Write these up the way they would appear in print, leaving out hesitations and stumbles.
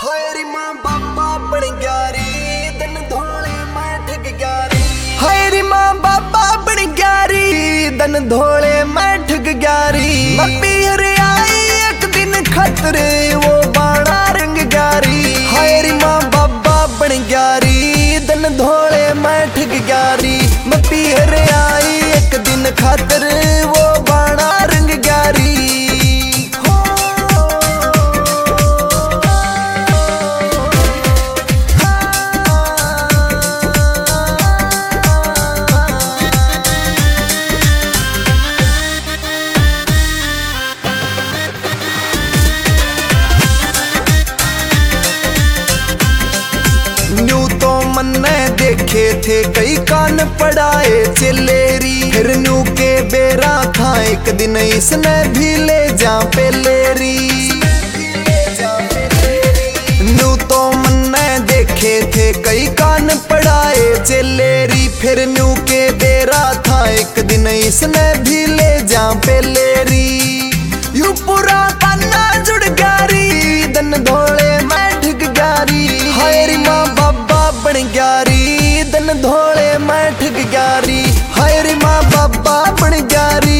हायरी मां बाबा बन ग्यारी दिन धोले मैं ठग ग्यारी। हायरी मां बाबा बन ग्यारी दिन धोले मैं ठग ग्यारी। मैं पीर आई एक दिन खतरे वो बाणा रंग ग्यारी। हायरी मां बाबा बन ग्यारी दिन धोले मैं ठग ग्यारी। मैं पीर आई एक दिन खतरे वो बाणा रंग ग्यारी। न्यू तो मन्ने देखे थे कई कान पड़ाए चिलेरी। फिर न्यू के बेरा था एक दिन इसने भी ले जा पेलेरी। न्यू तो मन्ने देखे थे कई कान पड़ाए चिलेरी। फिर न्यू के बेरा था एक दिन इसने भी ले जा पेलेरी। यू पूरा काना जुड़ ग्यारी दन धोले मैं ठग ग्यारी। हायरी मां बाबा बन ग्यारी दन धोले मैं ठग ग्यारी। हायरी मां बाबा बन ग्यारी।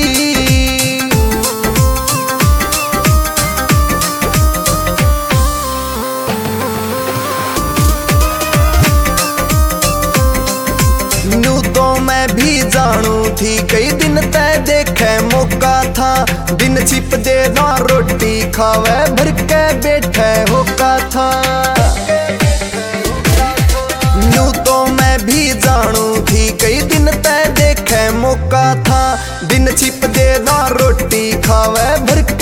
न्यू तो मैं भी जानू थी कई दिन तय देखे मौका था। दिन छिप दे ना रोटी खावे भर के बैठे होका था। न्यू तो मैं भी जानू थी कई दिन तय देखे मौका था। दिन छिप दे ना रोटी खावे भर